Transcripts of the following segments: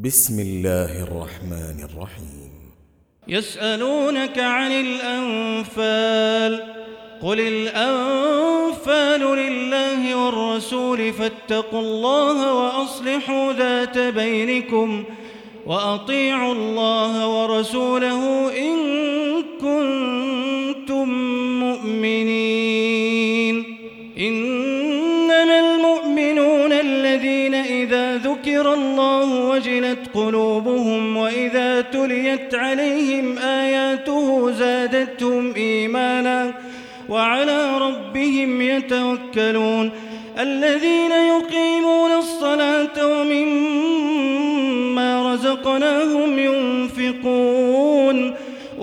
بسم الله الرحمن الرحيم. يسألونك عن الأنفال، قل الأنفال لله والرسول فاتقوا الله وأصلحوا ذات بينكم وأطيعوا الله ورسوله إن كنتم مؤمنين. إنما المؤمنون الذين إذا ذكر الله وجلت قلوبهم وإذا تليت عليهم آياته زادتهم إيمانا وعلى ربهم يتوكلون. الذين يقيمون الصلاة ومما رزقناهم ينفقون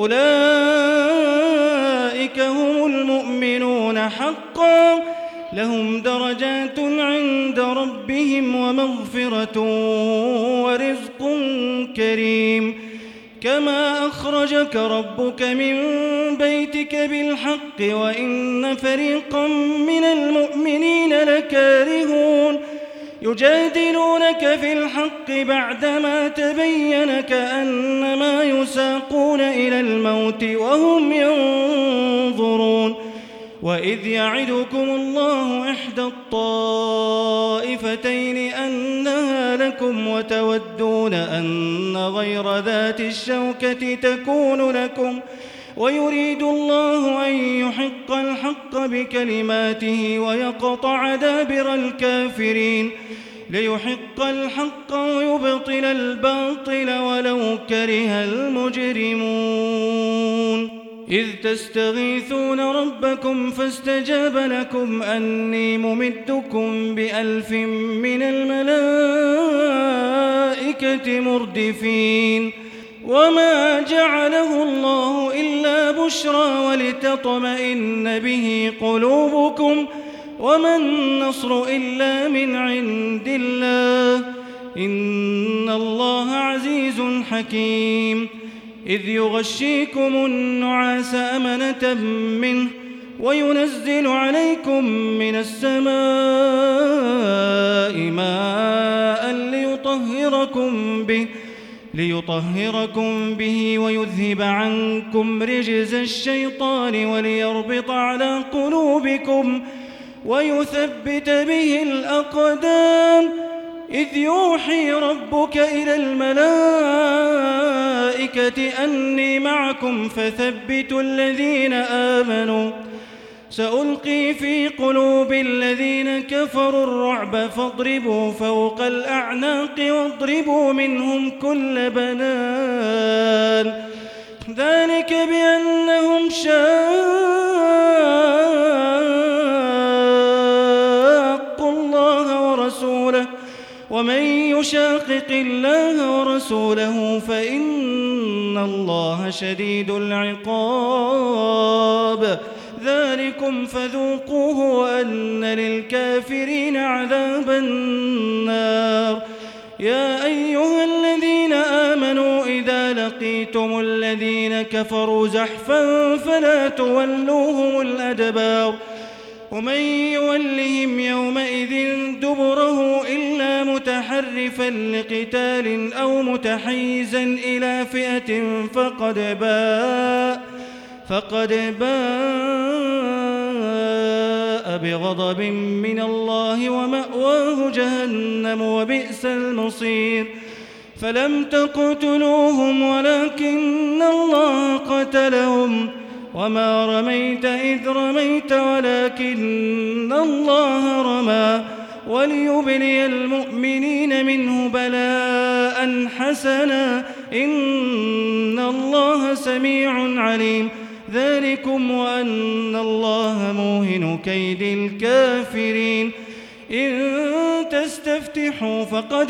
أولئك هم المؤمنون حقا، لهم درجات عند ربهم ومغفرة ورزق كريم. كما أخرجك ربك من بيتك بالحق وإن فريقا من المؤمنين لكارهون يجادلونك في الحق بعدما تبين كأنما يساقون إلى الموت وهم ينظرون. وإذ يعدكم الله إحدى الطائفتين أنها لكم وتودون أن غير ذات الشوكة تكون لكم ويريد الله أن يحق الحق بكلماته ويقطع دابر الكافرين ليحق الحق ويبطل الباطل ولو كره المجرمون. إذ تستغيثون ربكم فاستجاب لكم أني ممدكم ب1000 من الملائكة مردفين. وما جعله الله إلا بشرى ولتطمئن به قلوبكم وما النصر إلا من عند الله إن الله عزيز حكيم. إذ يغشيكم النعاس أمنة منه وينزل عليكم من السماء ماء ليطهركم به ويذهب عنكم رجز الشيطان وليربط على قلوبكم ويثبت به الأقدام. إذ يوحي ربك إلى الملائكة أني معكم فثبتوا الذين آمنوا سألقي في قلوب الذين كفروا الرعب فاضربوا فوق الأعناق واضربوا منهم كل بنان. ذلك بأنهم شاقوا الله ورسوله ومن يشاقق الله ورسوله فإن الله شديد العقاب. ذلكم فذوقوه وأن للكافرين عذاب النار. يا أيها الذين آمنوا إذا لقيتم الذين كفروا زحفا فلا تولوهم الأدبار ومن يولهم يومئذ دبره إلا متحرفا لقتال أو متحيزا إلى فئة فقد باء بغضب من الله ومأواه جهنم وبئس المصير. فلم تقتلوهم ولكن الله قتلهم وما رميت إذ رميت ولكن الله رمى وليبلي المؤمنين منه بلاء حسنا إن الله سميع عليم. ذلكم وأن الله موهن كيد الكافرين. إن تستفتحوا فقد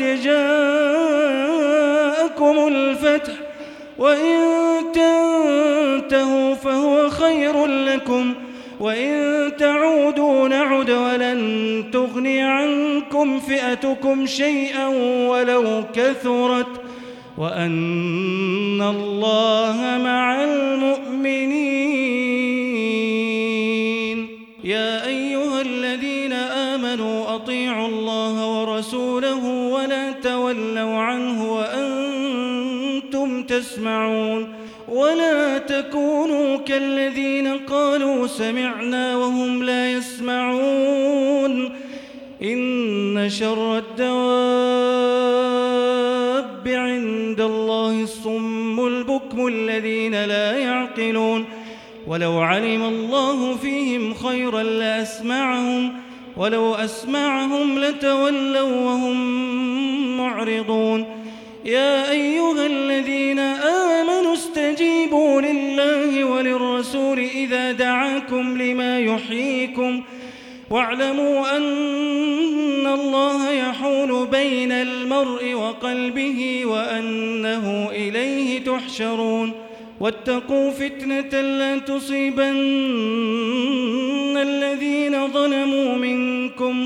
جاءكم الفتح وإن تنتهوا فهو خير لكم وإن تعودوا نعد ولن تغني عنكم فئتكم شيئا ولو كثرت وأن الله مع المؤمنين. يا أيها الذين آمنوا أطيعوا الله ورسوله ولا تولوا عنه وأنتم تسمعون ولا تكونوا كالذين قالوا سمعنا وهم لا يسمعون إن شر الدواب عند الله الصم البكم الذين لا يعقلون ولو علم الله فيهم خيرا لأسمعهم ولو أسمعهم لتولوا وهم معرضون يا أيها الذين آمنوا استجيبوا لله وللرسول إذا دعاكم لما يحييكم واعلموا أن الله يحول بين المرء وقلبه وأنه إليه تحشرون واتقوا فتنة لا تصيبن الذين ظلموا منكم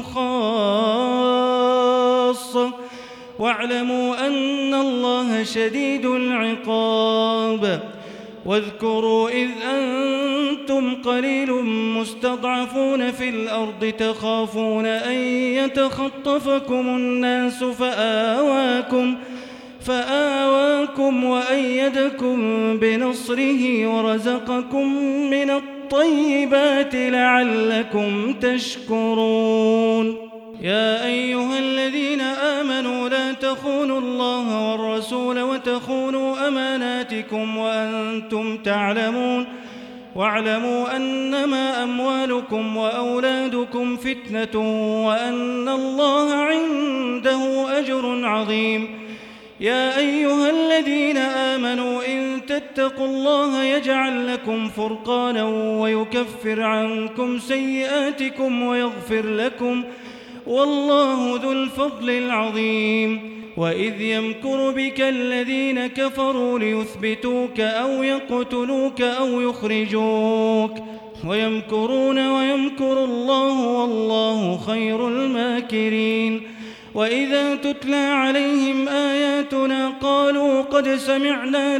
خاصة واعلموا أن الله شديد العقاب واذكروا إذ أنتم قليل مستضعفون في الأرض تخافون أن يتخطفكم الناس فآواكم وأيدكم بنصره ورزقكم من الطيبات لعلكم تشكرون يا أيها الذين آمنوا لا تخونوا الله والرسول وتخونوا أماناتكم وأنتم تعلمون واعلموا أنما أموالكم وأولادكم فتنة وأن الله عنده أجر عظيم يا أيها الذين آمنوا إن تتقوا الله يجعل لكم فرقانا ويكفر عنكم سيئاتكم ويغفر لكم والله ذو الفضل العظيم وإذ يمكر بك الذين كفروا ليثبتوك أو يقتلوك أو يخرجوك ويمكرون ويمكر الله والله خير الماكرين وإذا تتلى عليهم آياتنا قالوا قد سمعنا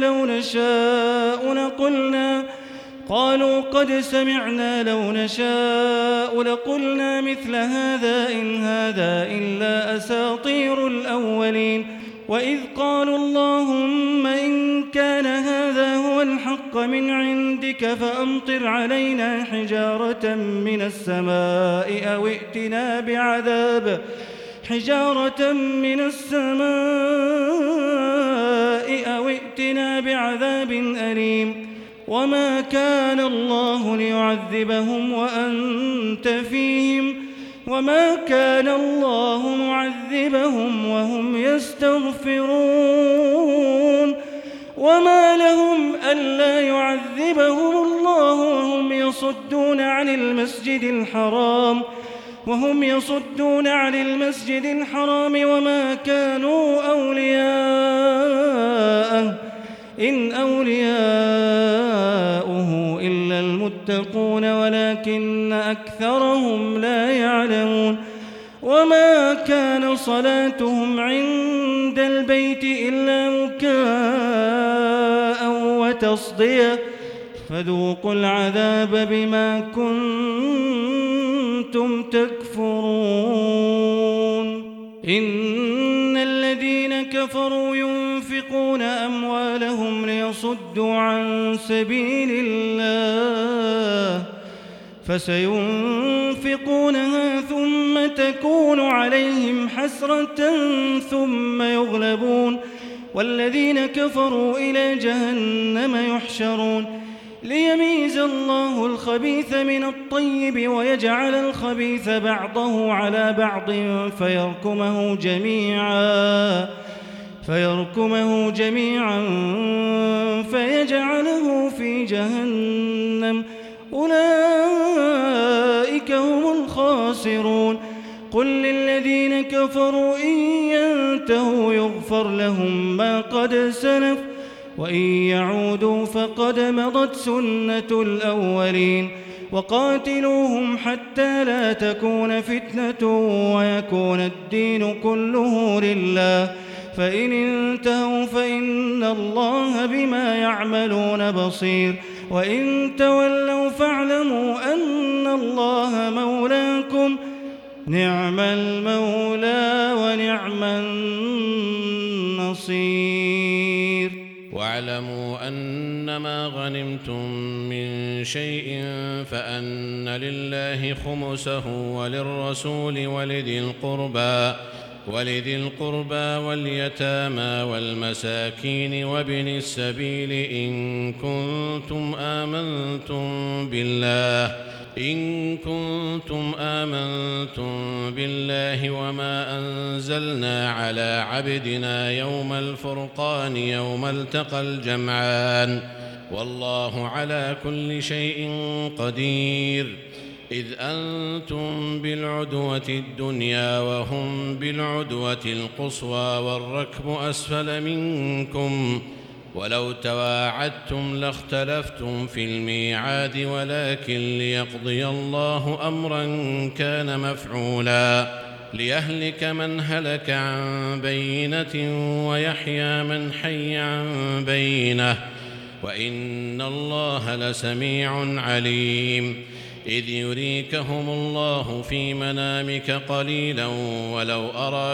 لو نشاء لقلنا مثل هذا إن هذا إلا أساطير الأولين وإذ قالوا اللهم إن كان هذا هو الحق من عندك فأمطر علينا حجارة من السماء أو ائتنا بعذاب أليم وما كان الله ليعذبهم وأنت فيهم وما كان الله معذبهم وهم يستغفرون وما لهم ألا يعذبهم الله وهم يصدون عن المسجد الحرام وما كانوا أولياءه إن أولياؤه إلا المتقون ولكن أكثرهم لا يعلمون وما كان صلاتهم عند البيت إلا مكاء وتصدية فذوقوا العذاب بما كنتم تكفرون إن الذين كفروا ينفقون أموالهم ليصدوا عن سبيل الله فسينفقونها ثم تكون عليهم حسرة ثم يغلبون والذين كفروا إلى جهنم يحشرون ليميز الله الخبيث من الطيب ويجعل الخبيث بعضه على بعض فيركمه جميعا فيجعله في جهنم أولئك هم الخاسرون قل للذين كفروا إن ينتهوا يغفر لهم ما قد سلف وإن يعودوا فقد مضت سنة الأولين وقاتلوهم حتى لا تكون فتنة ويكون الدين كله لله فإن انتهوا فإن الله بما يعملون بصير وإن تولوا فاعلموا أن الله مولاكم نعم المولى ونعم النصير بصير. واعلموا أنما غنمتم من شيء فأن لله خمسه وللرسول ولذي القربى واليتامى والمساكين وابن السبيل إن كنتم آمنتم بالله وما أنزلنا على عبدنا يوم الفرقان يوم التقى الجمعان والله على كل شيء قدير. إذ أنتم بالعدوة الدنيا وهم بالعدوة القصوى والركب أسفل منكم ولو تواعدتم لاختلفتم في الميعاد ولكن ليقضي الله أمرا كان مفعولا ليهلك من هلك عن بينة ويحيى من حي عن بينة وإن الله لسميع عليم. إذ يريكهم الله في منامك قليلا ولو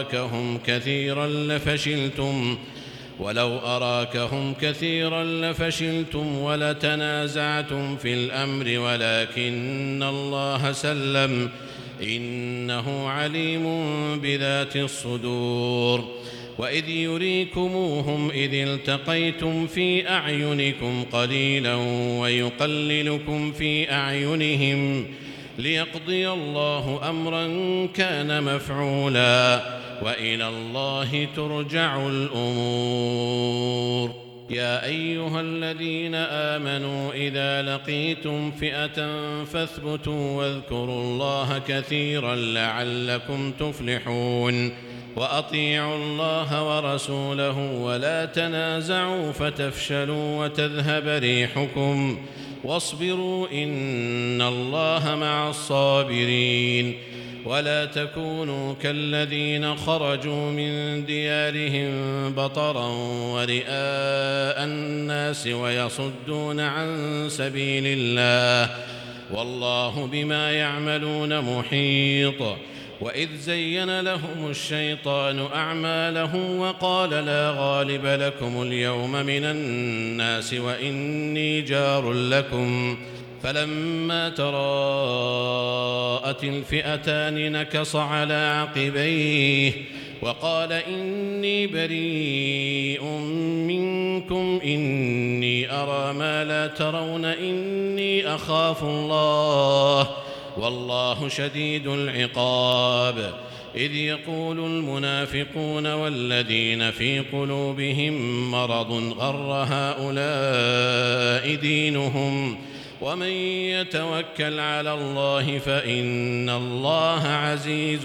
أراكهم كثيرا لفشلتم ولتنازعتم في الأمر ولكن الله سلم إنه عليم بذات الصدور. وإذ يريكموهم إذ التقيتم في أعينكم قليلا ويقللكم في أعينهم ليقضي الله أمرا كان مفعولا وإلى الله ترجع الأمور. يا أيها الذين آمنوا إذا لقيتم فئة فاثبتوا واذكروا الله كثيرا لعلكم تفلحون. وأطيعوا الله ورسوله ولا تنازعوا فتفشلوا وتذهب ريحكم واصبروا إن الله مع الصابرين. ولا تكونوا كالذين خرجوا من ديارهم بطرا ورئاء الناس ويصدون عن سبيل الله والله بما يعملون محيط. وإذ زين لهم الشيطان أعمالهم وقال لا غالب لكم اليوم من الناس وإني جار لكم فلما تراءت الفئتان نكص على عقبيه وقال إني بريء منكم إني أرى ما لا ترون إني أخاف الله والله شديد العقاب. إذ يقول المنافقون والذين في قلوبهم مرض غر هؤلاء دينهم ومن يتوكل على الله فإن الله عزيز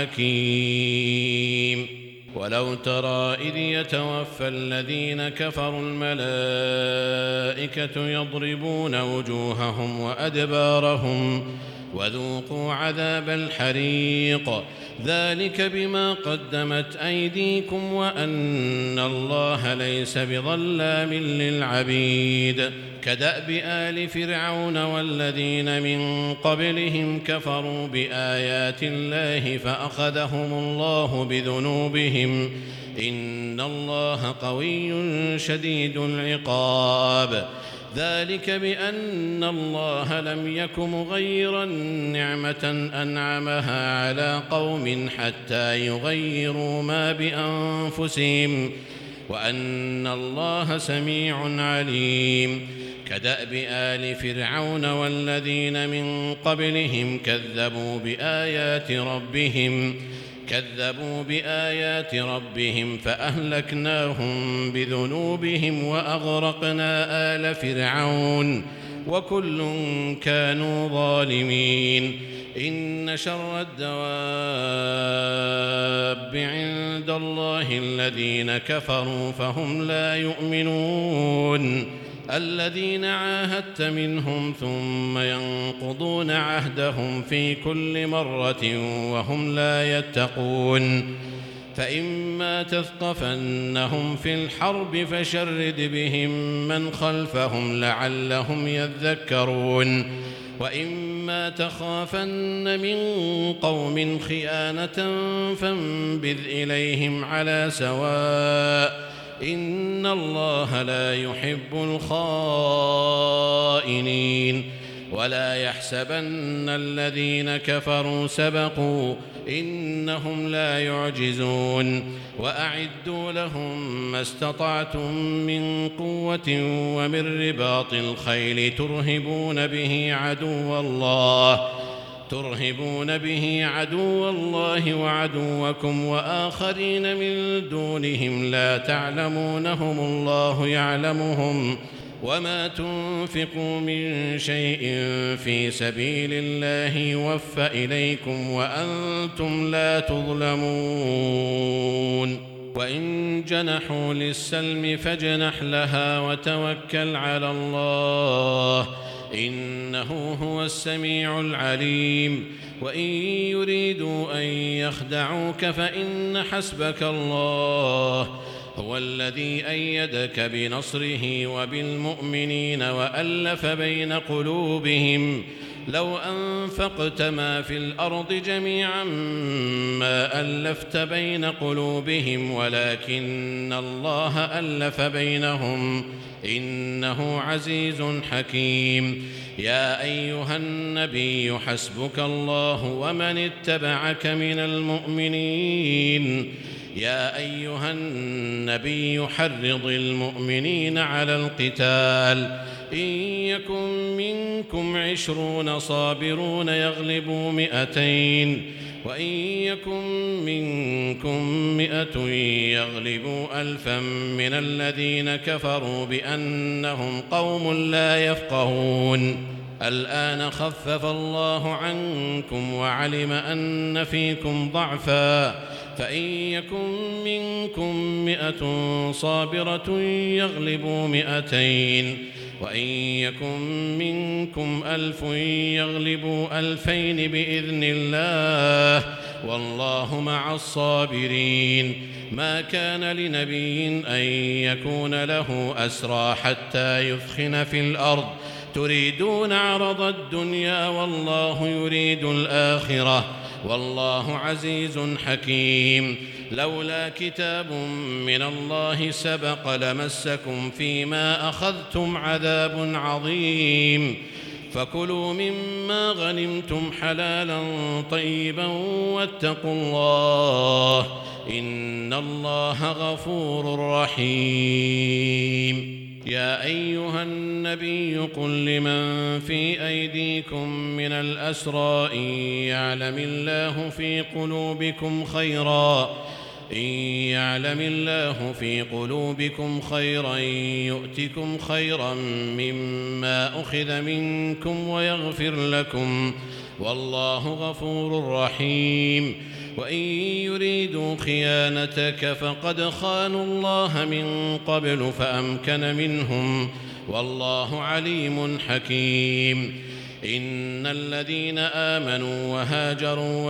حكيم. ولو ترى إذ يتوفى الذين كفروا الملائكة يضربون وجوههم وأدبارهم وذوقوا عذاب الحريق ذلك بما قدمت أيديكم وأن الله ليس بظلام للعبيد. كدأب آل فرعون والذين من قبلهم كفروا بآيات الله فأخذهم الله بذنوبهم إن الله قوي شديد العقاب. ذلك بأن الله لم يك مغيرا نعمة أنعمها على قوم حتى يغيروا ما بأنفسهم وأن الله سميع عليم. كدأب آل فرعون والذين من قبلهم كذبوا بآيات ربهم فأهلكناهم بذنوبهم وأغرقنا آل فرعون وكل كانوا ظالمين. إن شر الدواب عند الله الذين كفروا فهم لا يؤمنون. الذين عاهدت منهم ثم ينقضون عهدهم في كل مرة وهم لا يتقون. فإما تثقفنهم في الحرب فشرد بهم من خلفهم لعلهم يذكرون. وإما تخافن من قوم خيانة فانبذ إليهم على سواء إن الله لا يحب الخائنين ولا يحسبن الذين كفروا سبقوا إنهم لا يعجزون وأعدوا لهم ما استطعتم من قوة ومن رباط الخيل ترهبون به عدو الله وعدوكم وآخرين من دونهم لا تعلمونهم الله يعلمهم وما تنفقوا من شيء في سبيل الله يوفى إليكم وأنتم لا تظلمون وإن جنحوا للسلم فاجنح لها وتوكل على الله إنه هو السميع العليم وإن يريدوا أن يخدعوك فإن حسبك الله هو الذي أيدك بنصره وبالمؤمنين وألف بين قلوبهم لو أنفقت ما في الأرض جميعا ما ألفت بين قلوبهم ولكن الله ألف بينهم إنه عزيز حكيم يا أيها النبي حسبك الله ومن اتبعك من المؤمنين يا أيها النبي حرض المؤمنين على القتال إن يكن منكم 20 صابرون يغلبوا 200 وإن يكن منكم 100 يغلبوا 1000 من الذين كفروا بأنهم قوم لا يفقهون الآن خفف الله عنكم وعلم أن فيكم ضعفا فإن يكن منكم 100 صابرة يغلبوا 200 وإن يكن منكم 1000 يغلبوا 2000 بإذن الله والله مع الصابرين ما كان لنبي أن يكون له أسرى حتى يثخن في الأرض تريدون عرض الدنيا والله يريد الآخرة والله عزيز حكيم لولا كتاب من الله سبق لمسكم فيما أخذتم عذاب عظيم فكلوا مما غنمتم حلالا طيبا واتقوا الله إن الله غفور رحيم يا أيها النبي قل لمن في أيديكم من الأسرى إن يعلم الله في قلوبكم خيرا يؤتكم خيرا مما أخذ منكم ويغفر لكم والله غفور رحيم وإن يريدوا خيانتك فقد خانوا الله من قبل فأمكن منهم والله عليم حكيم إن الذين آمنوا وهاجروا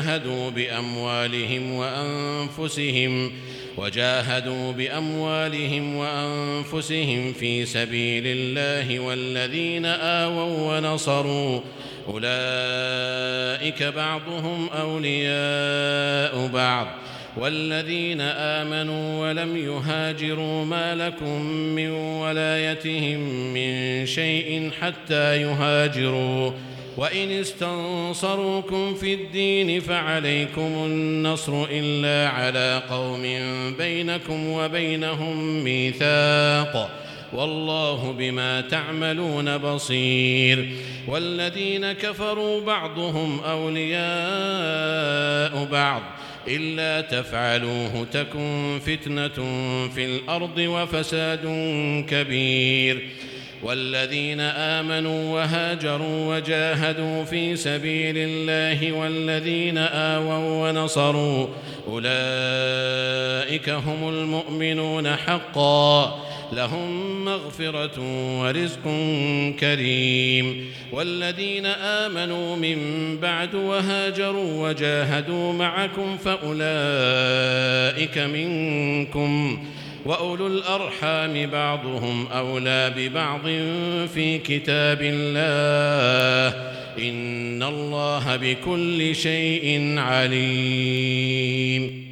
وجاهدوا بأموالهم وأنفسهم في سبيل الله والذين آووا ونصروا أولئك بعضهم أولياء بعض والذين آمنوا ولم يهاجروا ما لكم من ولايتهم من شيء حتى يهاجروا وإن استنصروكم في الدين فعليكم النصر إلا على قوم بينكم وبينهم ميثاق والله بما تعملون بصير والذين كفروا بعضهم أولياء بعض إلا تفعلوه تكن فتنة في الأرض وفساد كبير والذين آمنوا وهاجروا وجاهدوا في سبيل الله والذين آووا ونصروا أولئك هم المؤمنون حقا لهم مغفرة ورزق كريم والذين آمنوا من بعد وهاجروا وجاهدوا معكم فأولئك منكم وأولو الأرحام بعضهم أولى ببعض في كتاب الله إن الله بكل شيء عليم